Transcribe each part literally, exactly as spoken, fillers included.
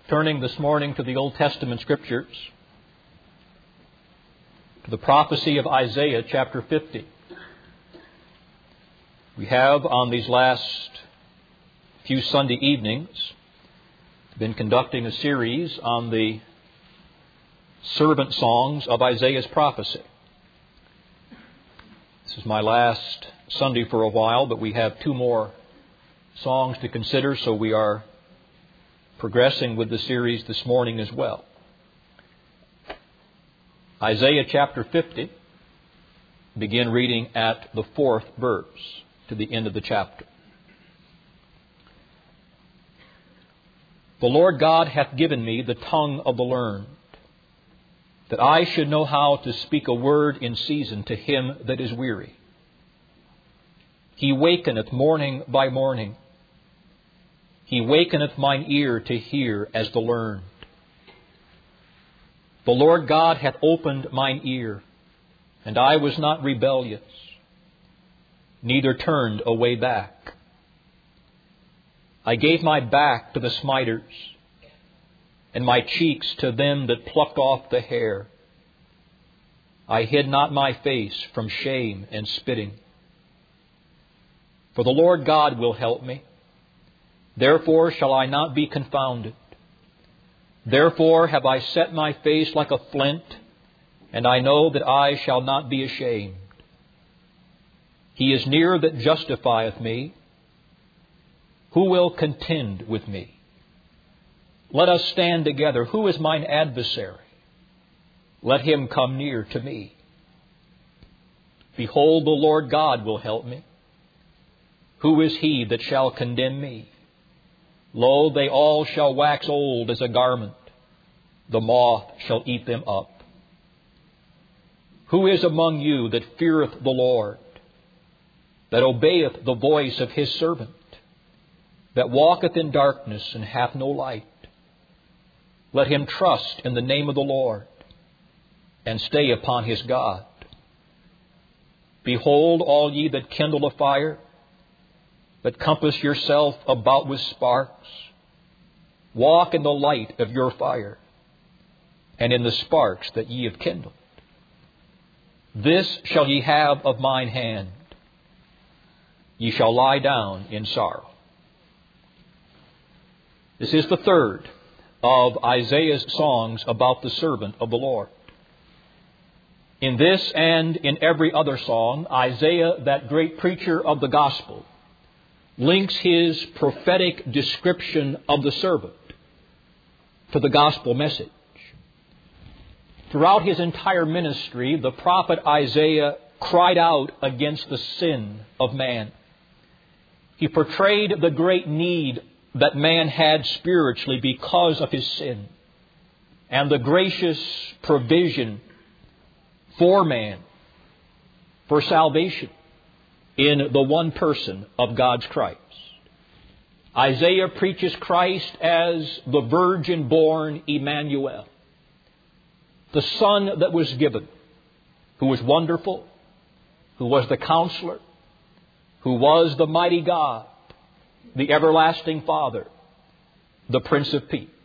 Turning this morning to the Old Testament Scriptures, to the prophecy of Isaiah chapter fifty. We have on these last few Sunday evenings been conducting a series on the servant songs of Isaiah's prophecy. This is my last Sunday for a while, but we have two more songs to consider, so we are progressing with the series this morning as well. Isaiah chapter fifty, begin reading at the fourth verse to the end of the chapter. The Lord God hath given me the tongue of the learned, that I should know how to speak a word in season to him that is weary. He wakeneth morning by morning. He wakeneth mine ear to hear as the learned. The Lord God hath opened mine ear, and I was not rebellious, neither turned away back. I gave my back to the smiters, and my cheeks to them that plucked off the hair. I hid not my face from shame and spitting. For the Lord God will help me. Therefore shall I not be confounded. Therefore have I set my face like a flint, and I know that I shall not be ashamed. He is near that justifieth me. Who will contend with me? Let us stand together. Who is mine adversary? Let him come near to me. Behold, the Lord God will help me. Who is he that shall condemn me? Lo, they all shall wax old as a garment. The moth shall eat them up. Who is among you that feareth the Lord, that obeyeth the voice of his servant, that walketh in darkness and hath no light? Let him trust in the name of the Lord, and stay upon his God. Behold, all ye that kindle a fire, that compass yourself about with sparks, walk in the light of your fire, and in the sparks that ye have kindled. This shall ye have of mine hand. Ye shall lie down in sorrow. This is the third of Isaiah's songs about the servant of the Lord. In this and in every other song, Isaiah, that great preacher of the gospel, links his prophetic description of the servant to the gospel message. Throughout his entire ministry, the prophet Isaiah cried out against the sin of man. He portrayed the great need that man had spiritually because of his sin, and the gracious provision for man for salvation in the one person of God's Christ. Isaiah preaches Christ as the virgin-born Emmanuel, the Son that was given, who was wonderful, who was the Counselor, who was the mighty God, the everlasting Father, the Prince of Peace.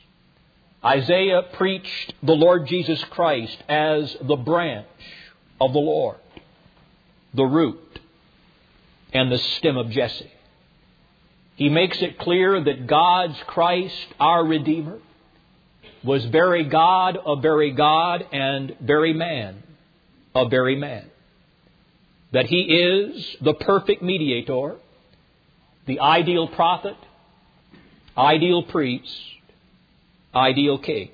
Isaiah preached the Lord Jesus Christ as the branch of the Lord, the root and the stem of Jesse. He makes it clear that God's Christ, our Redeemer, was very God of very God and very man of very man. That He is the perfect mediator, the ideal prophet, ideal priest, ideal king.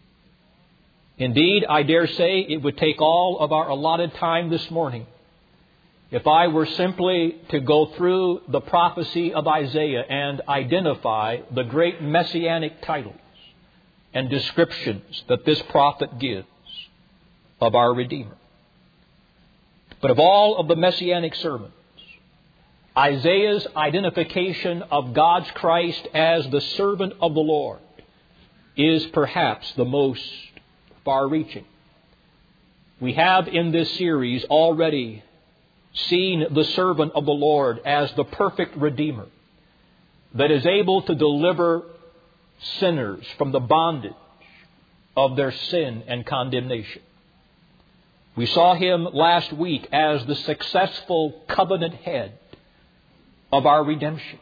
Indeed, I dare say it would take all of our allotted time this morning if I were simply to go through the prophecy of Isaiah and identify the great messianic titles and descriptions that this prophet gives of our Redeemer. But of all of the messianic sermons, Isaiah's identification of God's Christ as the servant of the Lord is perhaps the most far-reaching. We have in this series already seen the servant of the Lord as the perfect Redeemer that is able to deliver sinners from the bondage of their sin and condemnation. We saw Him last week as the successful covenant head of our redemption.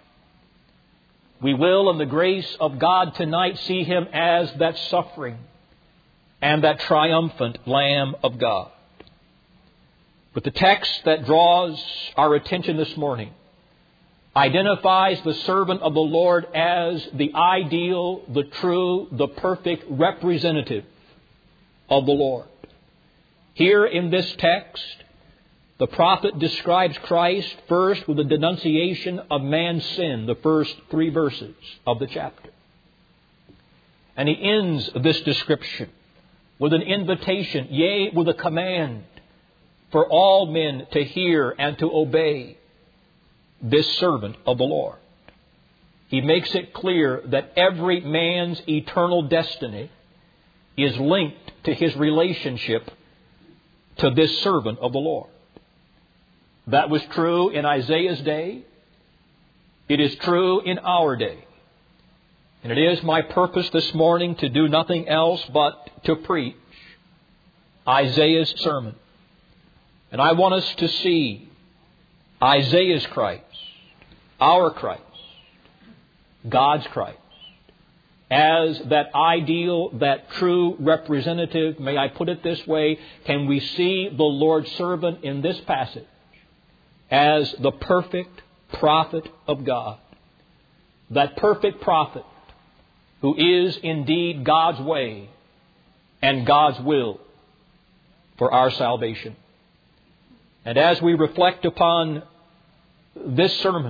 We will, in the grace of God tonight, see Him as that suffering and that triumphant Lamb of God. But the text that draws our attention this morning identifies the servant of the Lord as the ideal, the true, the perfect representative of the Lord. Here in this text, the prophet describes Christ first with a denunciation of man's sin, the first three verses of the chapter. And he ends this description with an invitation, yea, with a command for all men to hear and to obey this servant of the Lord. He makes it clear that every man's eternal destiny is linked to his relationship to this servant of the Lord. That was true in Isaiah's day. It is true in our day. And it is my purpose this morning to do nothing else but to preach Isaiah's sermon. And I want us to see Isaiah's Christ, our Christ, God's Christ, as that ideal, that true representative. May I put it this way? Can we see the Lord's servant in this passage as the perfect prophet of God? That perfect prophet who is indeed God's way and God's will for our salvation. And as we reflect upon this sermon,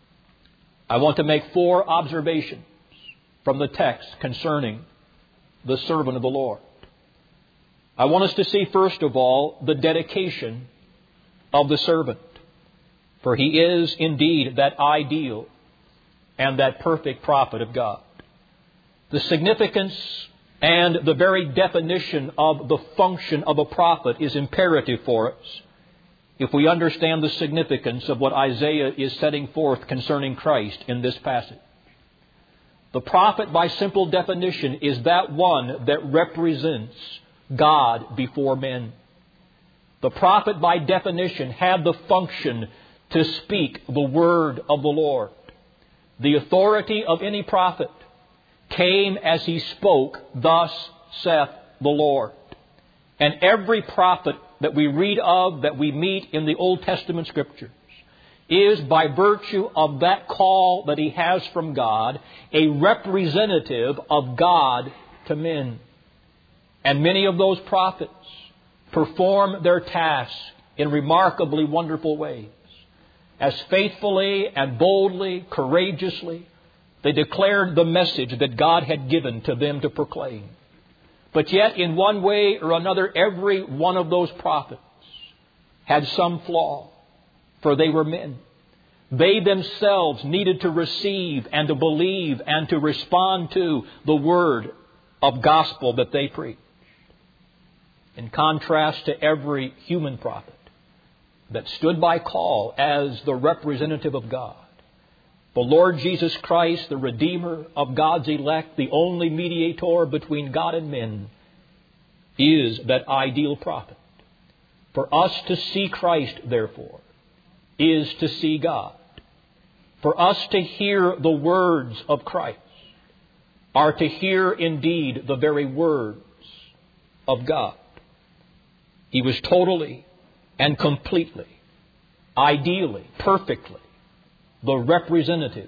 I want to make four observations from the text concerning the servant of the Lord. I want us to see, first of all, the dedication of the servant. For he is indeed that ideal and that perfect prophet of God. The significance and the very definition of the function of a prophet is imperative for us if we understand the significance of what Isaiah is setting forth concerning Christ in this passage. The prophet, by simple definition, is that one that represents God before men. The prophet, by definition, had the function to speak the word of the Lord. The authority of any prophet came as he spoke, "Thus saith the Lord." And every prophet that we read of, that we meet in the Old Testament Scriptures, is, by virtue of that call that he has from God, a representative of God to men. And many of those prophets perform their task in remarkably wonderful ways. As faithfully and boldly, courageously, they declared the message that God had given to them to proclaim. But yet, in one way or another, every one of those prophets had some flaw, for they were men. They themselves needed to receive and to believe and to respond to the word of gospel that they preached. In contrast to every human prophet that stood by call as the representative of God, the Lord Jesus Christ, the Redeemer of God's elect, the only mediator between God and men, is that ideal prophet. For us to see Christ, therefore, is to see God. For us to hear the words of Christ are to hear indeed the very words of God. He was totally and completely, ideally, perfectly, the representative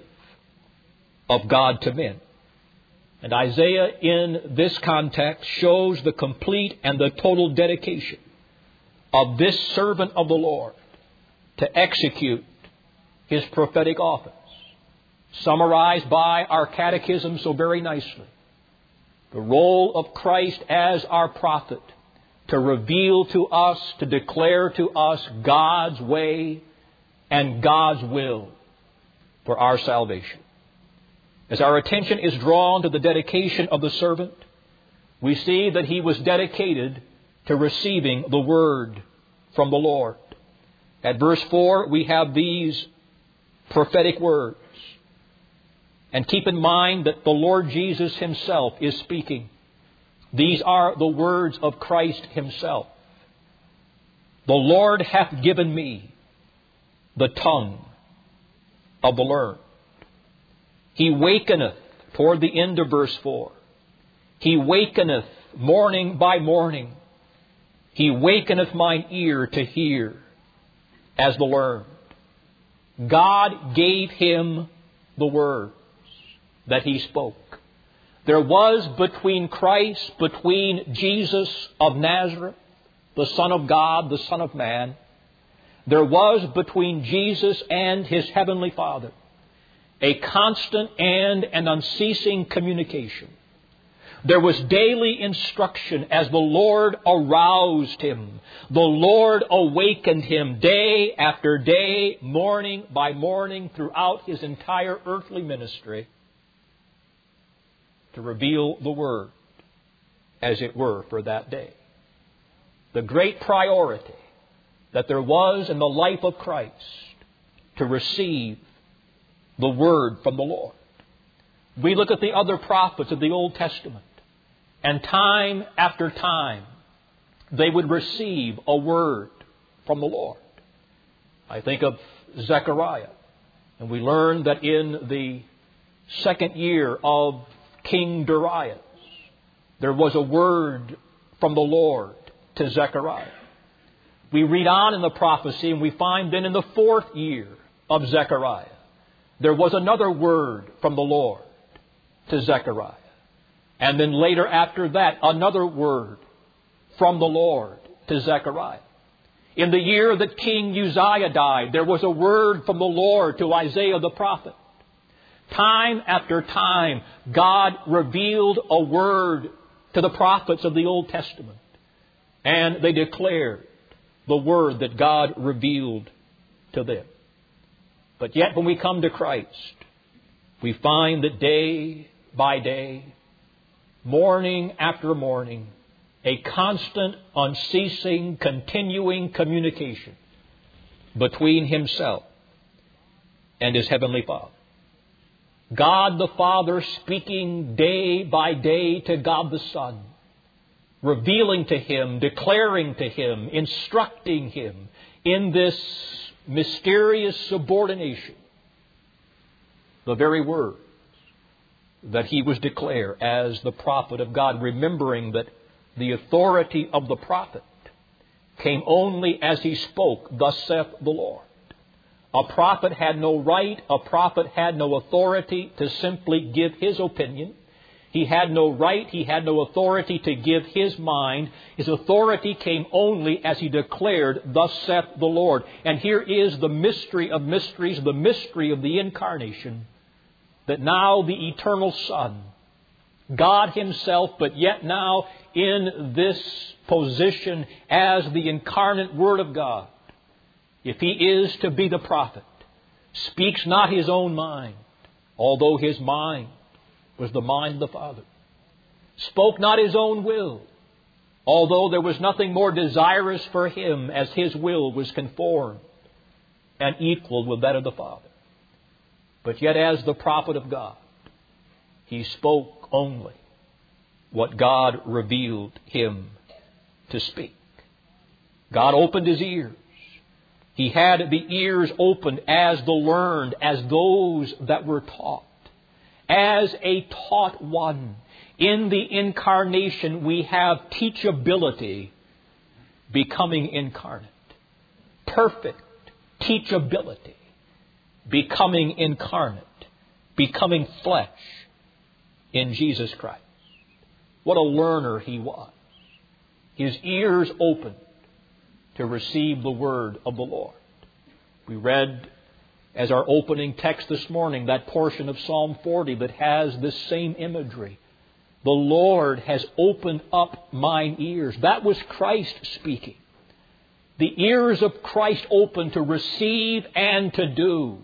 of God to men. And Isaiah, in this context, shows the complete and the total dedication of this servant of the Lord to execute his prophetic office, summarized by our catechism so very nicely. The role of Christ as our prophet, to reveal to us, to declare to us God's way and God's will for our salvation. As our attention is drawn to the dedication of the servant, we see that he was dedicated to receiving the word from the Lord. At verse four, we have these prophetic words. And keep in mind that the Lord Jesus Himself is speaking. These are the words of Christ Himself. The Lord hath given me the tongue of the learned. He wakeneth, toward the end of verse four, He wakeneth morning by morning. He wakeneth mine ear to hear as the learned. God gave him the words that he spoke. There was between Christ, between Jesus of Nazareth, the Son of God, the Son of Man, there was between Jesus and His Heavenly Father a constant and an unceasing communication. There was daily instruction as the Lord aroused him. The Lord awakened him day after day, morning by morning, throughout His entire earthly ministry, to reveal the Word, as it were, for that day. The great priority that there was in the life of Christ to receive the Word from the Lord. We look at the other prophets of the Old Testament, and time after time they would receive a word from the Lord. I think of Zechariah, and we learn that in the second year of King Darius, there was a word from the Lord to Zechariah. We read on in the prophecy, and we find then in the fourth year of Zechariah, there was another word from the Lord to Zechariah. And then later after that, another word from the Lord to Zechariah. In the year that King Uzziah died, there was a word from the Lord to Isaiah the prophet. Time after time, God revealed a word to the prophets of the Old Testament. And they declared the word that God revealed to them. But yet when we come to Christ, we find that day by day, morning after morning, a constant, unceasing, continuing communication between Himself and His Heavenly Father. God the Father speaking day by day to God the Son, revealing to Him, declaring to Him, instructing Him in this mysterious subordination, the very words that He was declared as the prophet of God, remembering that the authority of the prophet came only as he spoke, "Thus saith the Lord." A prophet had no right, a prophet had no authority to simply give his opinion. He had no right, he had no authority to give his mind. His authority came only as he declared, "Thus saith the Lord." And here is the mystery of mysteries, the mystery of the incarnation, that now the eternal Son, God Himself, but yet now in this position as the incarnate Word of God, if He is to be the prophet, speaks not His own mind, although His mind was the mind of the Father. Spoke not His own will, although there was nothing more desirous for Him, as His will was conformed and equal with that of the Father. But yet as the prophet of God, He spoke only what God revealed Him to speak. God opened His ears. He had the ears opened as the learned, as those that were taught. As a taught one, in the incarnation we have teachability becoming incarnate. Perfect teachability becoming incarnate, becoming flesh in Jesus Christ. What a learner He was. His ears opened to receive the word of the Lord. We read as our opening text this morning that portion of Psalm forty that has this same imagery. The Lord has opened up mine ears. That was Christ speaking. The ears of Christ open to receive and to do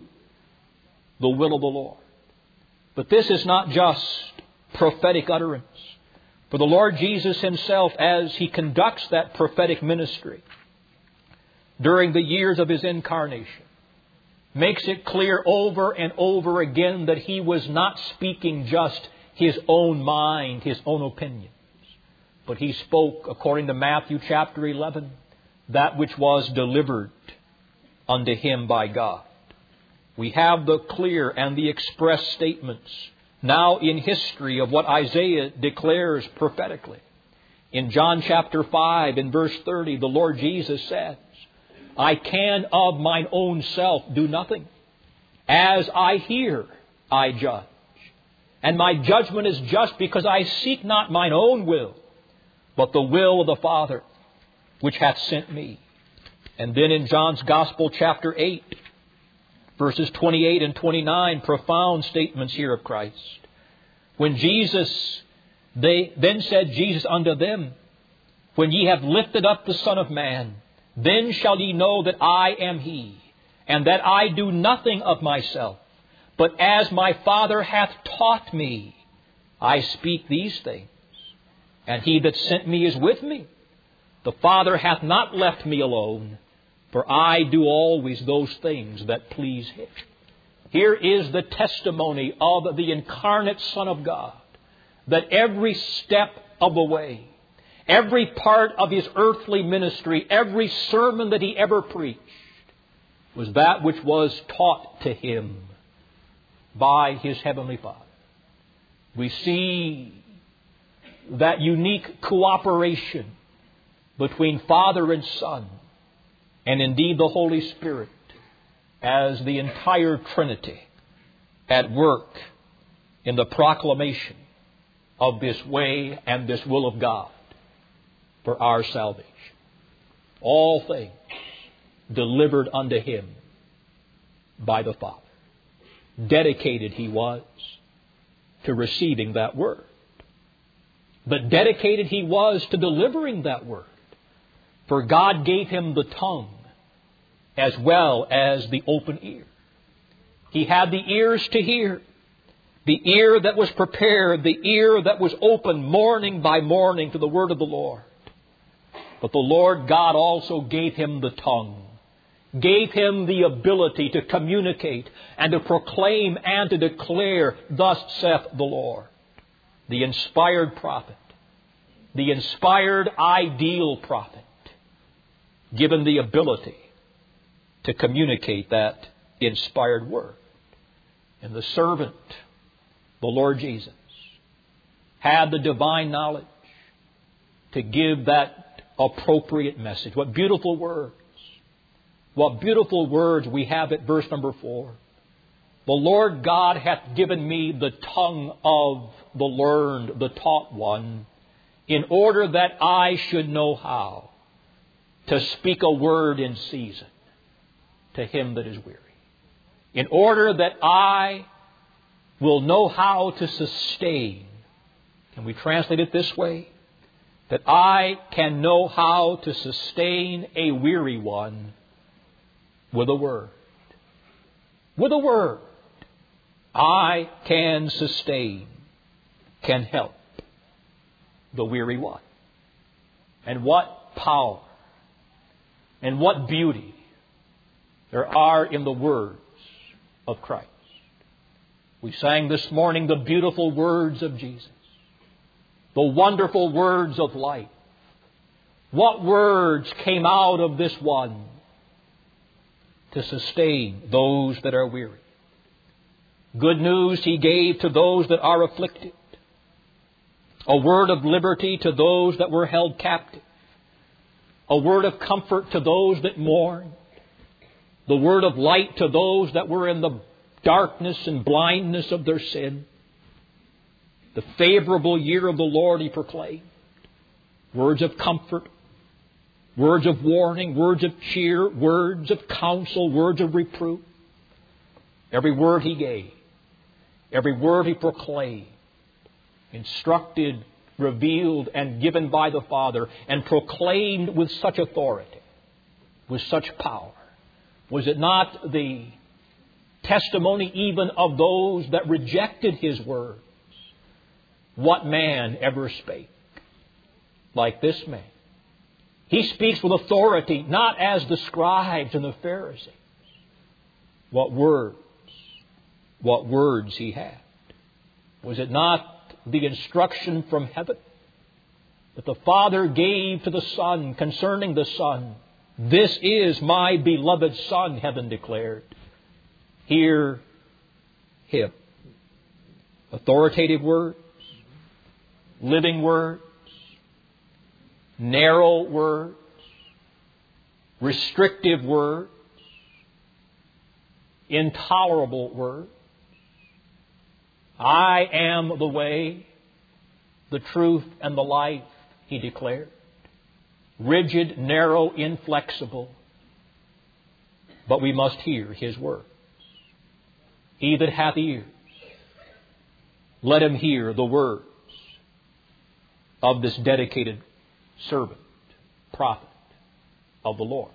the will of the Lord. But this is not just prophetic utterance. For the Lord Jesus Himself, as He conducts that prophetic ministry during the years of His incarnation, makes it clear over and over again that he was not speaking just his own mind, his own opinions. But he spoke, according to Matthew chapter eleven, that which was delivered unto him by God. We have the clear and the express statements now in history of what Isaiah declares prophetically. In John chapter five, in verse thirty, the Lord Jesus says, I can of mine own self do nothing. As I hear, I judge. And my judgment is just, because I seek not mine own will, but the will of the Father, which hath sent me. And then in John's Gospel, chapter eight, verses twenty-eight and twenty-nine, profound statements here of Christ. When Jesus, they then said Jesus unto them, when ye have lifted up the Son of Man, then shall ye know that I am He, and that I do nothing of myself, but as my Father hath taught me, I speak these things. And He that sent me is with me. The Father hath not left me alone, for I do always those things that please Him. Here is the testimony of the incarnate Son of God, that every step of the way, every part of His earthly ministry, every sermon that He ever preached, was that which was taught to Him by His Heavenly Father. We see that unique cooperation between Father and Son, and indeed the Holy Spirit, as the entire Trinity at work in the proclamation of this way and this will of God for our salvation. All things delivered unto Him by the Father. Dedicated He was to receiving that word. But dedicated He was to delivering that word. For God gave Him the tongue as well as the open ear. He had the ears to hear. The ear that was prepared, the ear that was open morning by morning to the word of the Lord. But the Lord God also gave Him the tongue, gave Him the ability to communicate and to proclaim and to declare, thus saith the Lord. The inspired prophet, the inspired ideal prophet, given the ability to communicate that inspired word. And the servant, the Lord Jesus, had the divine knowledge to give that appropriate message. What beautiful words. What beautiful words we have at verse number four. The Lord God hath given me the tongue of the learned, the taught one, in order that I should know how to speak a word in season to him that is weary. In order that I will know how to sustain. Can we translate it this way? That I can know how to sustain a weary one with a word. With a word. I can sustain, can help the weary one. And what power and what beauty there are in the words of Christ. We sang this morning the beautiful words of Jesus. The wonderful words of life. What words came out of this one to sustain those that are weary? Good news He gave to those that are afflicted. A word of liberty to those that were held captive. A word of comfort to those that mourned. The word of light to those that were in the darkness and blindness of their sin. The favorable year of the Lord He proclaimed. Words of comfort. Words of warning. Words of cheer. Words of counsel. Words of reproof. Every word He gave. Every word He proclaimed. Instructed, revealed, and given by the Father. And proclaimed with such authority. With such power. Was it not the testimony even of those that rejected His words? What man ever spake like this man? He speaks with authority, not as the scribes and the Pharisees. What words, what words he had. Was it not the instruction from heaven that the Father gave to the Son concerning the Son? This is my beloved Son, heaven declared. Hear Him. Authoritative words, living words, narrow words, restrictive words, intolerable words. I am the way, the truth, and the life, He declared. Rigid, narrow, inflexible. But we must hear His words. He that hath ears, let him hear the words of this dedicated servant, prophet of the Lord.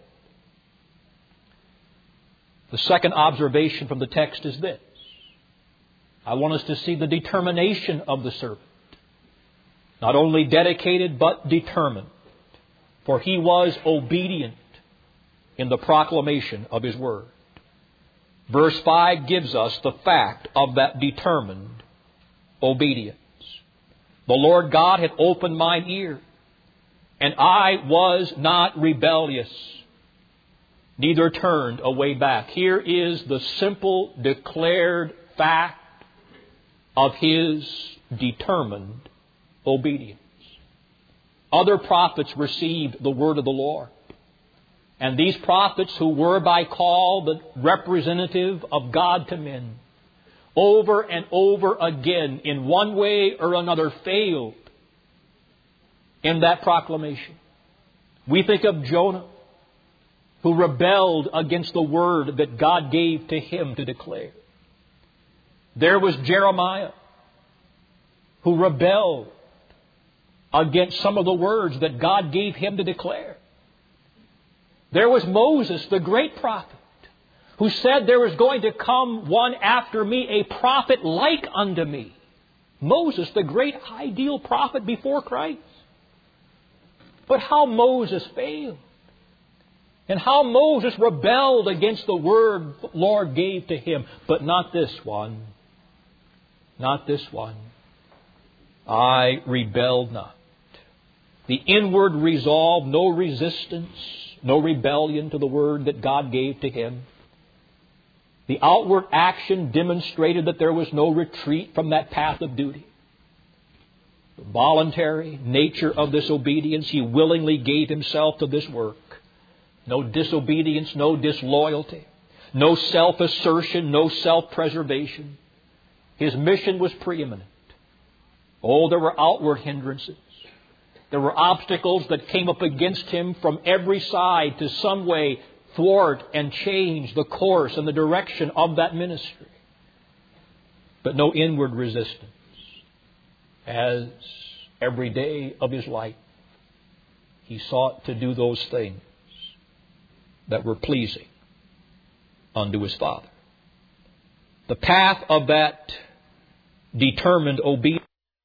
The second observation from the text is this. I want us to see the determination of the servant. Not only dedicated, but determined. For he was obedient in the proclamation of his word. Verse five gives us the fact of that determined obedience. The Lord God hath opened mine ear, and I was not rebellious, neither turned away back. Here is the simple declared fact of his determined obedience. Other prophets received the word of the Lord. And these prophets, who were by call the representative of God to men, over and over again, in one way or another, failed in that proclamation. We think of Jonah, who rebelled against the word that God gave to him to declare. There was Jeremiah, who rebelled against some of the words that God gave him to declare. There was Moses, the great prophet, who said there was going to come one after me, a prophet like unto me. Moses, the great ideal prophet before Christ. But how Moses failed. And how Moses rebelled against the word the Lord gave to him. But not this one. Not this one. I rebelled not. The inward resolve, no resistance, no rebellion to the word that God gave to him. The outward action demonstrated that there was no retreat from that path of duty. The voluntary nature of this obedience, he willingly gave himself to this work. No disobedience, no disloyalty, no self-assertion, no self-preservation. His mission was preeminent. Oh, there were outward hindrances. There were obstacles that came up against him from every side to some way thwart and change the course and the direction of that ministry. But no inward resistance. As every day of his life, he sought to do those things that were pleasing unto his Father. The path of that determined obedience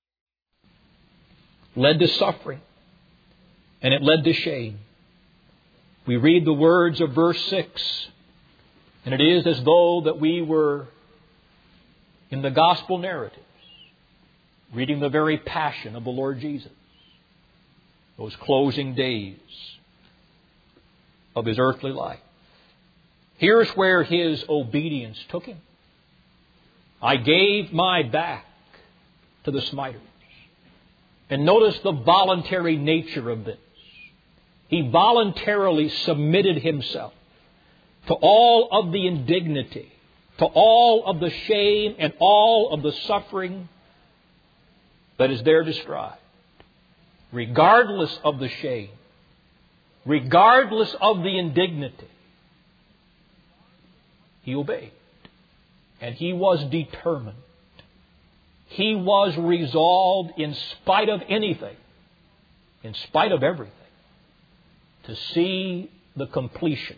led to suffering, and it led to shame. We read the words of verse six, and it is as though that we were in the gospel narratives, reading the very passion of the Lord Jesus, those closing days of his earthly life. Here's where his obedience took him. I gave my back to the smiters. And notice the voluntary nature of this. He voluntarily submitted himself to all of the indignity, to all of the shame and all of the suffering that is there described. Regardless of the shame, regardless of the indignity, he obeyed. And he was determined. He was resolved, in spite of anything, in spite of everything, to see the completion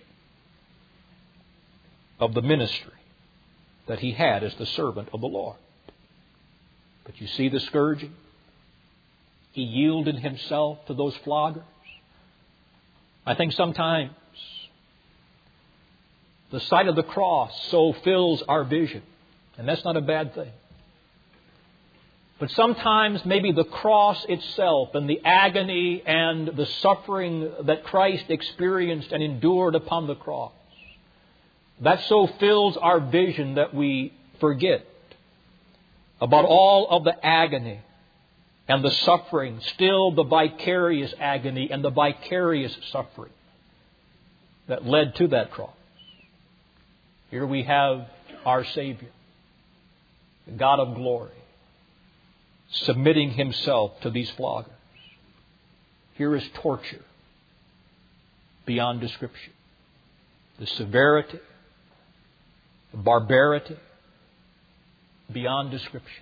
of the ministry that he had as the servant of the Lord. But you see the scourging. He yielded himself to those floggers. I think sometimes The sight of the cross so fills our vision. And that's not a bad thing. But sometimes maybe the cross itself and the agony and the suffering that Christ experienced and endured upon the cross, that so fills our vision that we forget about all of the agony and the suffering, still the vicarious agony and the vicarious suffering that led to that cross. Here we have our Savior, the God of glory, submitting Himself to these floggers. Here is torture beyond description. The severity, the barbarity, beyond description.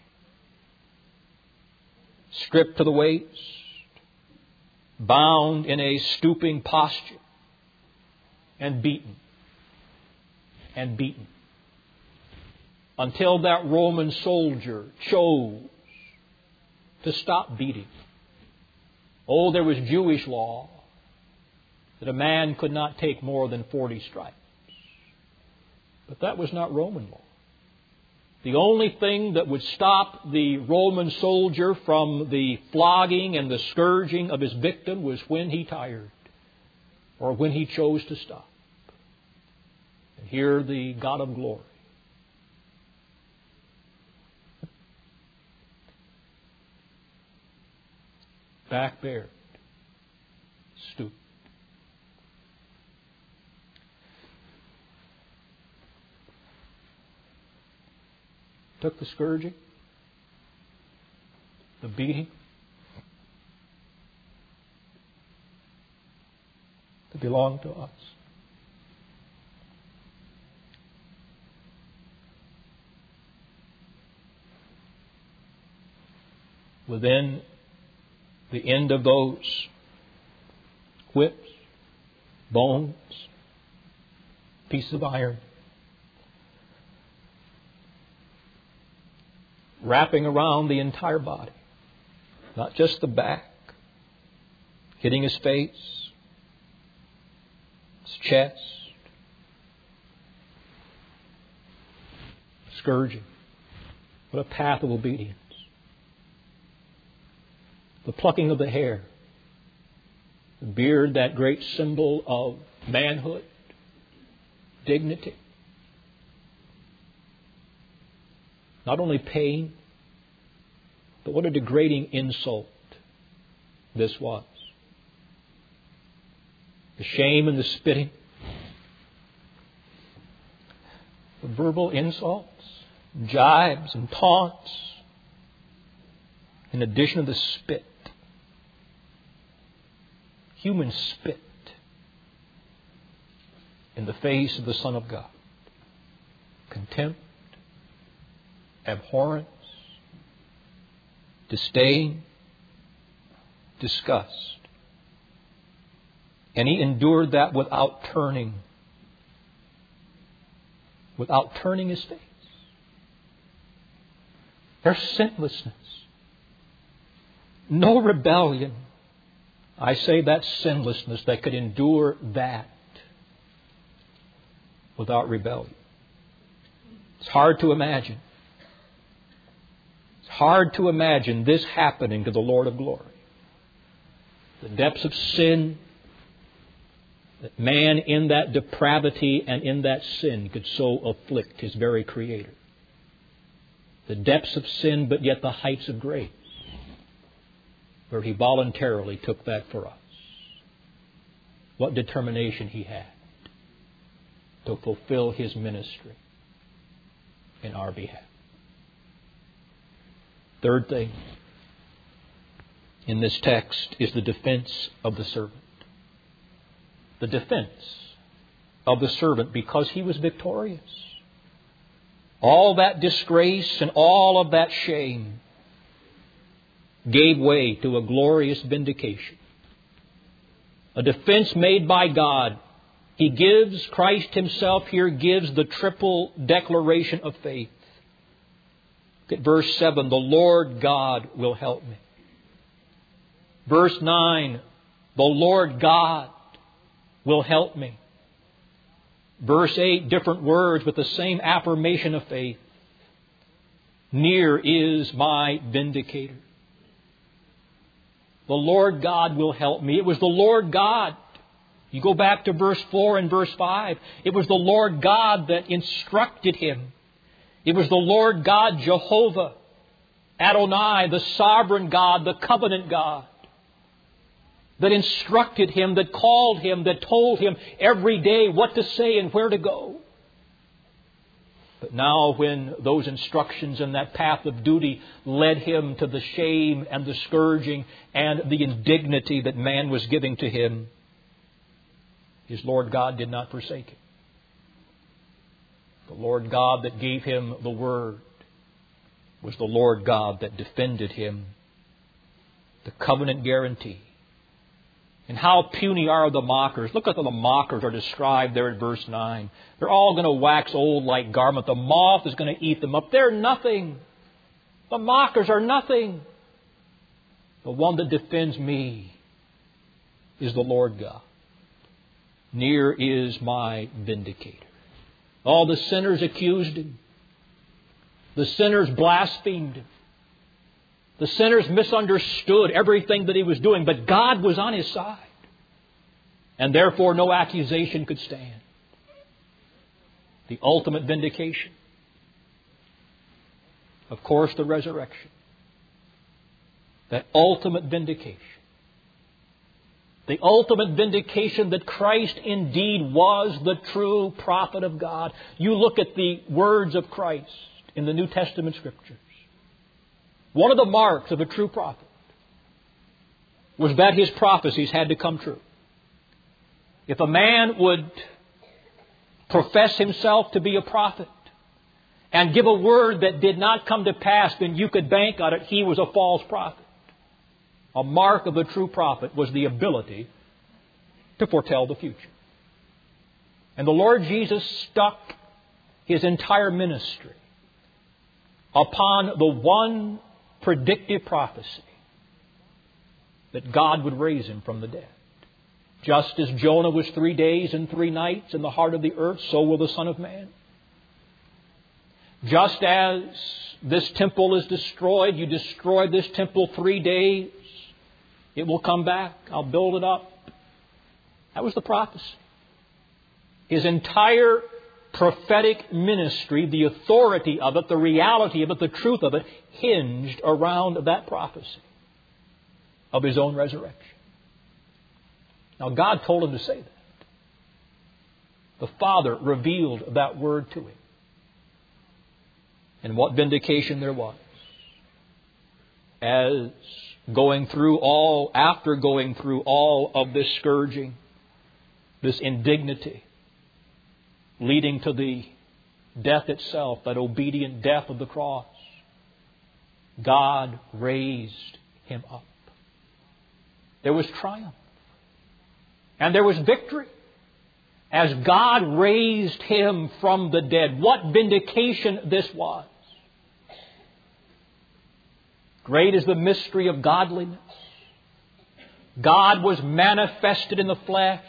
Stripped to the waist, bound in a stooping posture, and beaten, and beaten, until that Roman soldier chose to stop beating. Oh, there was Jewish law that a man could not take more than forty stripes. But that was not Roman law. The only thing that would stop the Roman soldier from the flogging and the scourging of his victim was when he tired or when he chose to stop. And here the God of glory, back bared, stooped. Took the scourging, the beating, that belonged to us. Within the end of those whips, bones, pieces of iron, wrapping around the entire body, not just the back, hitting his face, his chest, scourging. What a path of obedience. The plucking of the hair, the beard, that great symbol of manhood, dignity. Not only pain, but what a degrading insult this was. The shame and the spitting, the verbal insults, jibes and taunts, in addition to the spit. Human spit in the face of the Son of God. Contempt, abhorrence, disdain, disgust. And He endured that without turning, without turning His face. There's sinlessness. No rebellion. I say that sinlessness that could endure that without rebellion. It's hard to imagine. It's hard to imagine this happening to the Lord of glory. The depths of sin, that man in that depravity and in that sin could so afflict His very Creator. The depths of sin, but yet the heights of grace, where He voluntarily took that for us. What determination He had to fulfill His ministry in our behalf. Third thing in this text is the defense of the servant. The defense of the servant, because he was victorious. All that disgrace and all of that shame gave way to a glorious vindication. A defense made by God. He gives, Christ Himself here gives the triple declaration of faith. Look at verse seven. The Lord God will help me. Verse nine. The Lord God will help me. Verse eight, different words, but the same affirmation of faith. Near is my vindicator. The Lord God will help me. It was the Lord God. You go back to verse four and verse five. It was the Lord God that instructed him. It was the Lord God, Jehovah, Adonai, the sovereign God, the covenant God, that instructed him, that called him, that told him every day what to say and where to go. But now when those instructions and that path of duty led him to the shame and the scourging and the indignity that man was giving to him, his Lord God did not forsake him. The Lord God that gave him the word was the Lord God that defended him. The covenant guarantee. And how puny are the mockers. Look at the mockers are described there in verse nine. They're all going to wax old like garment. The moth is going to eat them up. They're nothing. The mockers are nothing. The one that defends me is the Lord God. Near is my vindicator. All the sinners accused him. The sinners blasphemed him. The sinners misunderstood everything that he was doing, but God was on his side. And therefore no accusation could stand. The ultimate vindication. Of course, the resurrection. That ultimate vindication. The ultimate vindication that Christ indeed was the true prophet of God. You look at the words of Christ in the New Testament Scriptures. One of the marks of a true prophet was that his prophecies had to come true. If a man would profess himself to be a prophet and give a word that did not come to pass, then you could bank on it he was a false prophet. A mark of a true prophet was the ability to foretell the future. And the Lord Jesus stuck his entire ministry upon the one predictive prophecy that God would raise him from the dead. Just as Jonah was three days and three nights in the heart of the earth, so will the Son of Man. Just as this temple is destroyed, you destroy this temple three days, it will come back. I'll build it up. That was the prophecy. His entire prophetic ministry, the authority of it, the reality of it, the truth of it, hinged around that prophecy of his own resurrection. Now, God told him to say that. The Father revealed that word to him. And what vindication there was. As going through all, after going through all of this scourging, this indignity, leading to the death itself, that obedient death of the cross, God raised him up. There was triumph. And there was victory. As God raised him from the dead. What vindication this was. Great is the mystery of godliness. God was manifested in the flesh,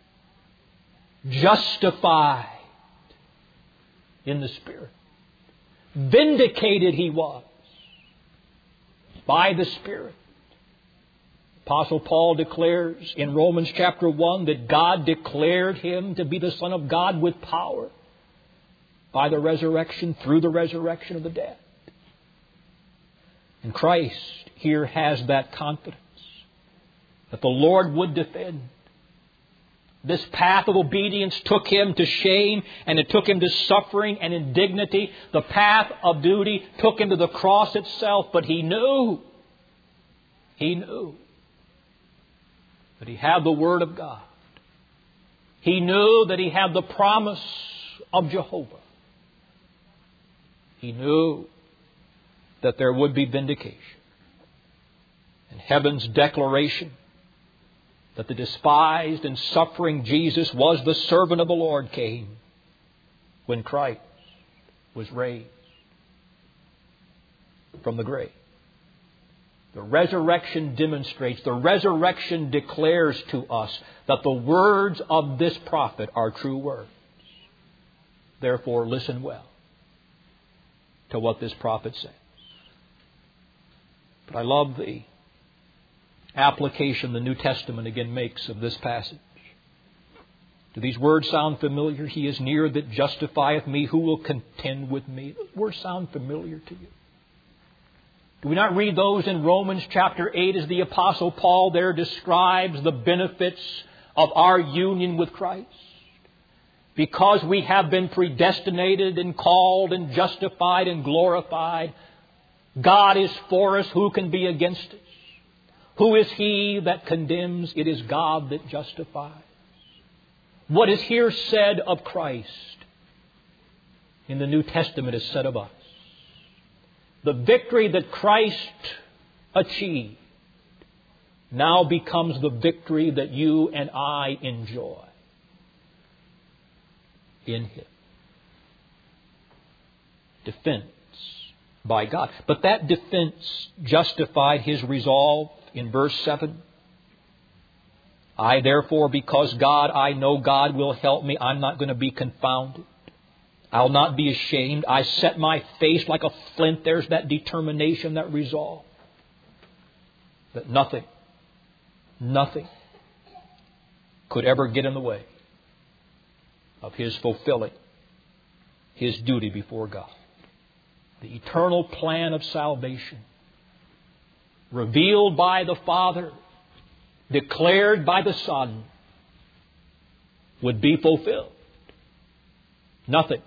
justified in the Spirit. Vindicated he was by the Spirit. Apostle Paul declares in Romans chapter one that God declared him to be the Son of God with power by the resurrection, through the resurrection of the dead. And Christ here has that confidence that the Lord would defend. This path of obedience took him to shame and it took him to suffering and indignity. The path of duty took him to the cross itself, but he knew, he knew that he had the Word of God. He knew that he had the promise of Jehovah. He knew that there would be vindication. And heaven's declaration that the despised and suffering Jesus was the servant of the Lord came when Christ was raised from the grave. The resurrection demonstrates, the resurrection declares to us that the words of this prophet are true words. Therefore, listen well to what this prophet says. But I love the application the New Testament again makes of this passage. Do these words sound familiar? He is near that justifieth me. Who will contend with me? Those words sound familiar to you. Do we not read those in Romans chapter eight as the Apostle Paul there describes the benefits of our union with Christ? Because we have been predestinated and called and justified and glorified, God is for us. Who can be against us? Who is he that condemns? It is God that justifies. What is here said of Christ in the New Testament is said of us. The victory that Christ achieved now becomes the victory that you and I enjoy in Him. Defense by God. But that defense justified His resolve in verse seven. I therefore, because God, I know God will help me, I'm not going to be confounded. I'll not be ashamed. I set my face like a flint. There's that determination, that resolve. That nothing, nothing could ever get in the way of His fulfilling His duty before God. The eternal plan of salvation, revealed by the Father, declared by the Son, would be fulfilled. Nothing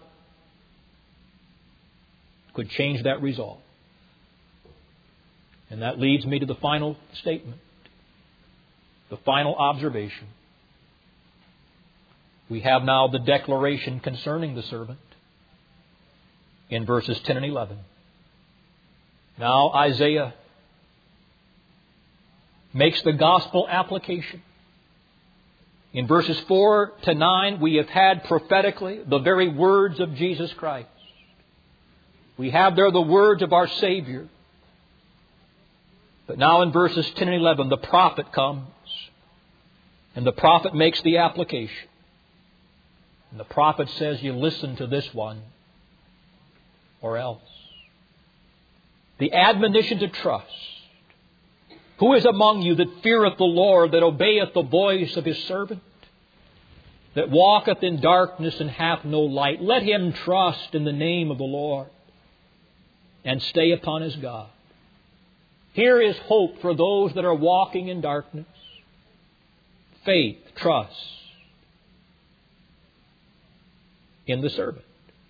could change that resolve. And that leads me to the final statement, the final observation. We have now the declaration concerning the servant in verses ten and eleven. Now Isaiah makes the gospel application. In verses four to nine, we have had prophetically the very words of Jesus Christ. We have there the words of our Savior. But now in verses ten and eleven, the prophet comes. And the prophet makes the application. And the prophet says, you listen to this one or else. The admonition to trust. Who is among you that feareth the Lord, that obeyeth the voice of His servant, that walketh in darkness and hath no light? Let him trust in the name of the Lord and stay upon his God. Here is hope for those that are walking in darkness. Faith, trust in the servant.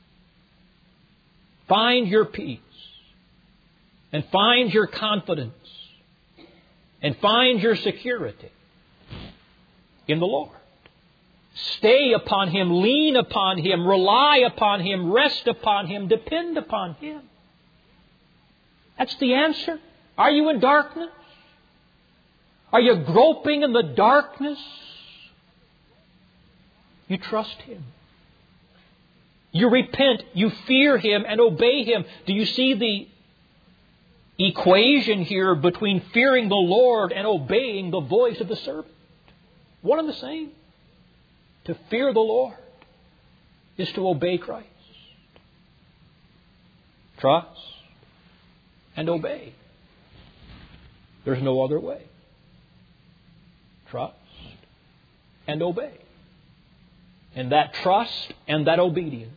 Find your peace and find your confidence and find your security in the Lord. Stay upon Him, lean upon Him, rely upon Him, rest upon Him, depend upon Him. That's the answer. Are you in darkness? Are you groping in the darkness? You trust Him. You repent, you fear Him and obey Him. Do you see the equation here between fearing the Lord and obeying the voice of the servant? One and the same. To fear the Lord is to obey Christ. Trust and obey. There's no other way. Trust and obey. And that trust and that obedience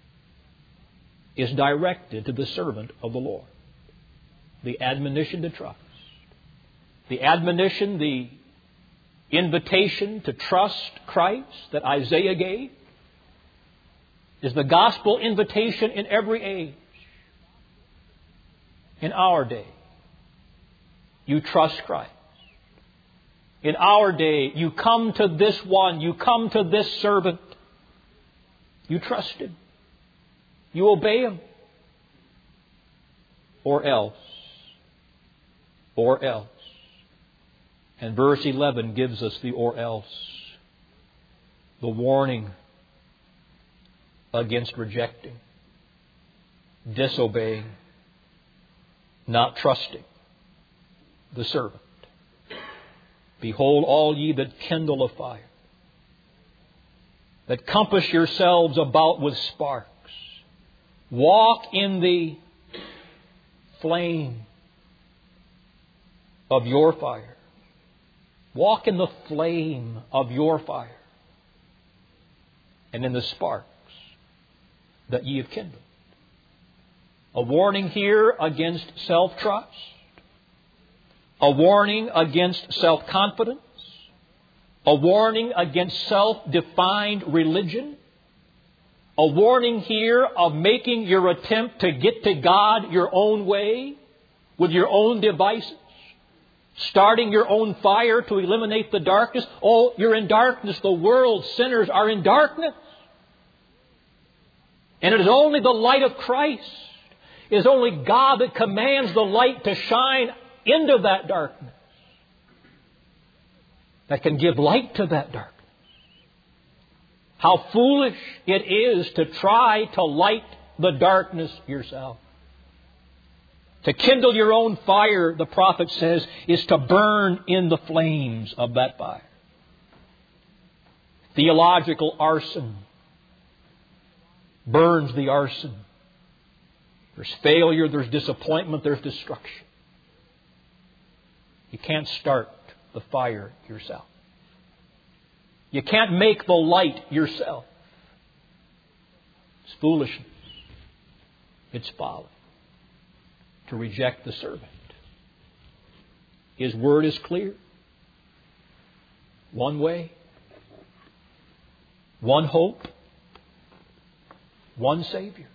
is directed to the servant of the Lord. The admonition to trust. The admonition, the invitation to trust Christ that Isaiah gave is the gospel invitation in every age. In our day, you trust Christ. In our day, you come to this one, you come to this servant. You trust Him. You obey Him. Or else. Or else. And verse eleven gives us the or else. The warning against rejecting, disobeying, not trusting the servant. Behold, all ye that kindle a fire that compass yourselves about with sparks. Walk in the flame of your fire. Walk in the flame of your fire and in the sparks that ye have kindled. A warning here against self-trust. A warning against self-confidence. A warning against self-defined religion. A warning here of making your attempt to get to God your own way with your own devices. Starting your own fire to eliminate the darkness. Oh, you're in darkness. The world, sinners are in darkness. And it is only the light of Christ. It is only God that commands the light to shine into that darkness. That can give light to that darkness. How foolish it is to try to light the darkness yourself. To kindle your own fire, the prophet says, is to burn in the flames of that fire. Theological arson burns the arson. There's failure, there's disappointment, there's destruction. You can't start the fire yourself. You can't make the light yourself. It's foolishness. It's folly to reject the servant. His word is clear. One way, one hope, one Savior.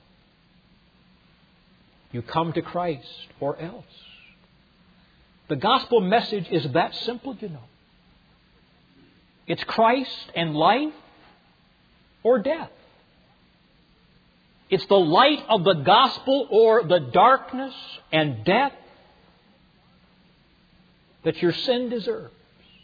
You come to Christ or else. The gospel message is that simple, you know. It's Christ and life or death. It's the light of the gospel or the darkness and death that your sin deserves.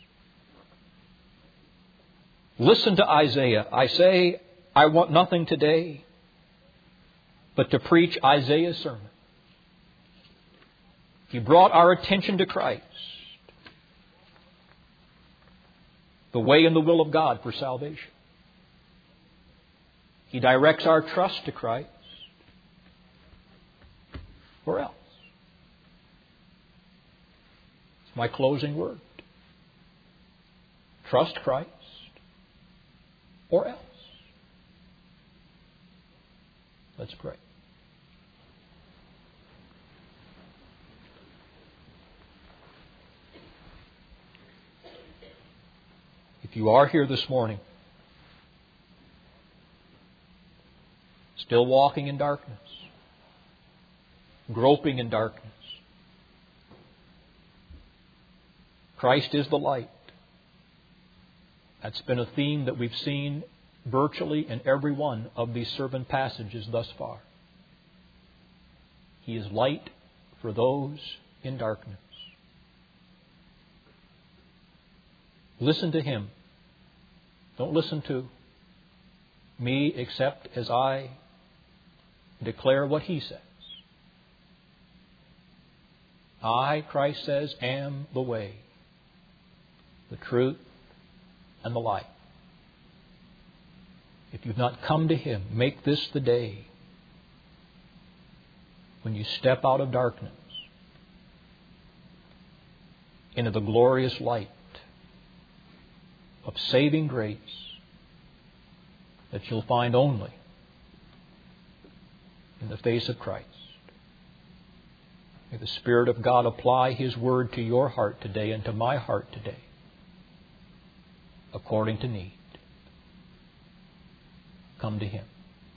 Listen to Isaiah. I say, I want nothing today but to preach Isaiah's sermon. He brought our attention to Christ, the way and the will of God for salvation. He directs our trust to Christ. Or else. It's my closing word. Trust Christ or else. Let's pray. If you are here this morning, still walking in darkness, groping in darkness, Christ is the light. That's been a theme that we've seen virtually in every one of these sermon passages thus far. He is light for those in darkness. Listen to Him. Don't listen to me except as I declare what He says. I, Christ says, am the way, the truth, and the life. If you've not come to Him, make this the day when you step out of darkness into the glorious light of saving grace that you'll find only in the face of Christ. May the Spirit of God apply His Word to your heart today and to my heart today, according to need. Come to Him.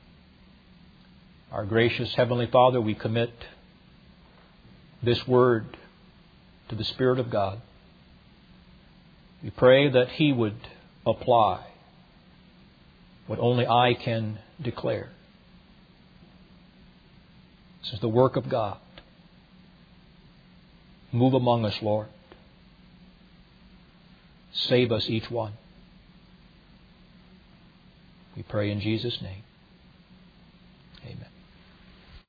Our gracious Heavenly Father, we commit this Word to the Spirit of God. We pray that He would apply what only I can declare. This is the work of God. Move among us, Lord. Save us, each one. We pray in Jesus' name. Amen.